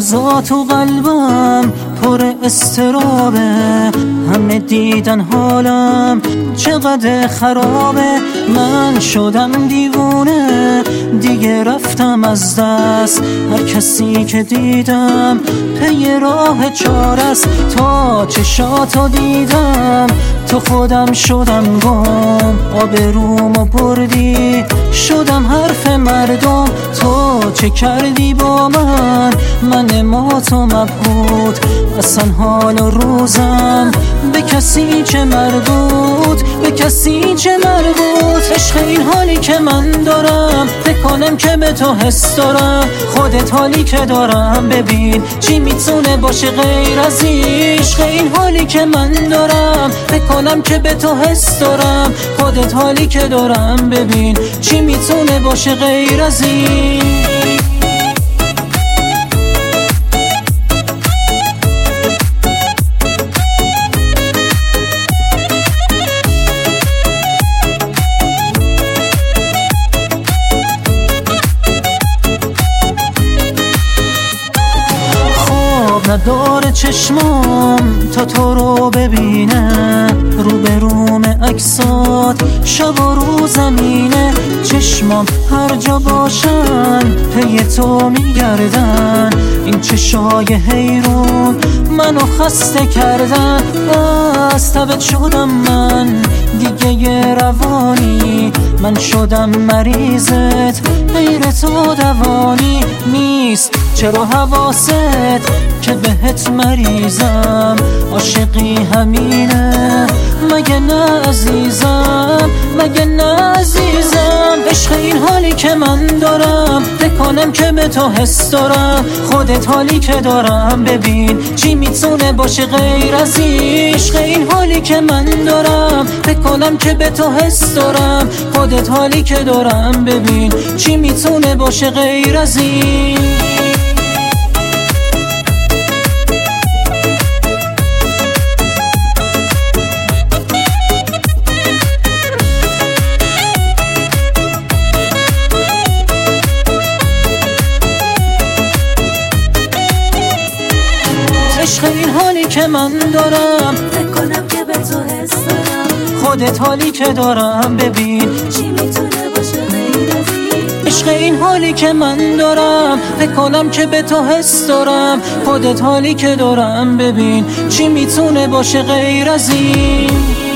روزا تو قلبم پر استرابه، همه دیدن حالم چقدر خرابه. من شدم دیوونه دیگه، رفتم از دست هر کسی که دیدم پی راه چارست. تا چشاتو دیدم تو خودم شدم گم، آبرومو بردی شدم حرف مردم. تو چه کردی با من ما تو مبهوت، اصلا حال و روزم به کسی چه مربوط، به کسی چه مربوط. عشق این حالی که من دارم بکنم که به تو حس دارم، خودت حالی که دارم ببین چی میتونه باشه غیر از این. عشق این حالی که من دارم بکنم که به تو حس دارم، خودت حالی که دارم ببین چی میتونه باشه غیر از این. نداره چشمام تا تو رو ببینه، رو به روم عکسات شب و روز زمینه. چشمام هر جا باشن پی تو میگردن، این چشای حیرون منو خسته کردن. بس تبت شدم من دیگه یه روانی، من شدم مریضت غیر تو دوانی نیست. چرا حواست که بهت مریضم، عاشقی همینه مگه نه عزیزم، مگه نه عزیزم. عشق این حالی که من دارم بکنم که به تو حس دارم، خودت حالی که دارم ببین چی میتونه باشه غیر از این. عشق این حالی که من دارم بکنم که به تو حس دارم، خودت حالی که دارم ببین چی میتونه باشه غیر از این. عشق این حالی که من دارم بکنم که به تو حس دارم، خودت حالی که دارم ببین چی میتونه باشه غیر از این. عشق این حالی که من دارم بکنم که به تو حس دارم، خودت حالی که دارم ببین چی میتونه باشه غیر از این.